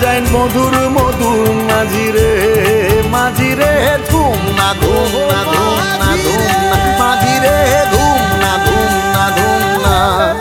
যায় মধুর মধুর মাঝিরে মাঝিরে ধুম না ধুম না ধুম না ধুম না মাঝিরে ধুম না ধুম না ধুম না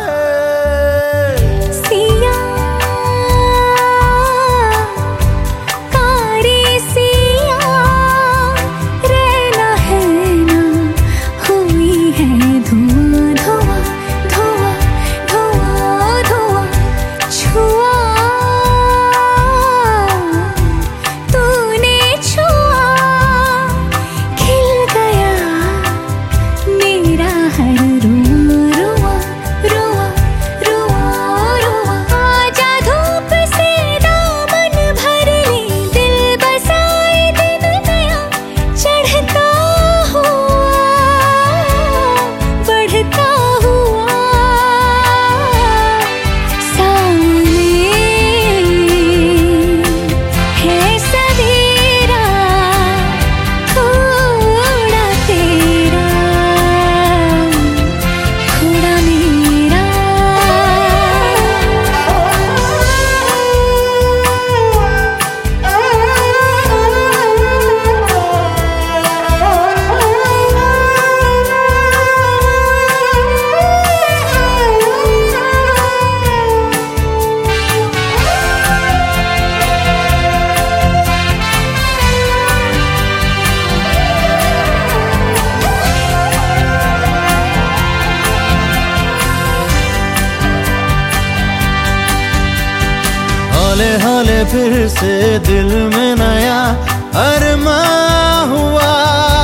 हौले हौले फिर से दिल में नया अरमां हुआ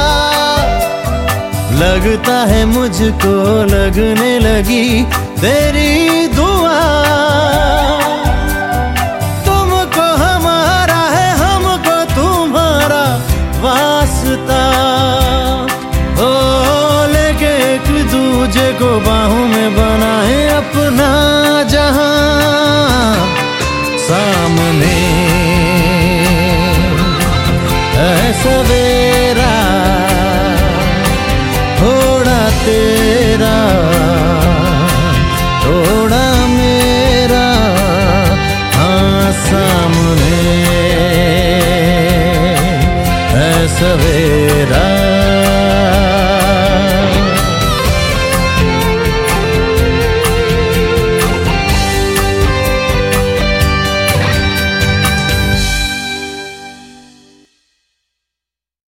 लगता है मुझको लगने लगी तेरी दुआ तुमको हमारा है हमको तुम्हारा वास्ता ओ लेके एक दूजे को बाहों में बनाए अपना जहां सामने है सवेरा थोड़ा तेरा थोड़ा मेरा हाँ सामने है सवेरा।